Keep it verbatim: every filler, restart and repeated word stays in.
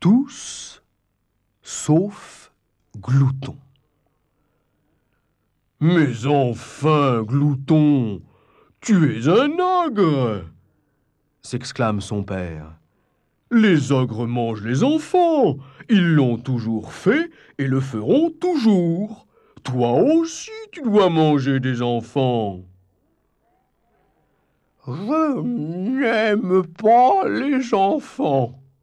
tous, sauf Glouton. « Mais enfin, Glouton, tu es un ogre !» s'exclame son père. « Les ogres mangent les enfants, ils l'ont toujours fait et le feront toujours. Toi aussi, tu dois manger des enfants. »« Je n'aime pas les enfants, »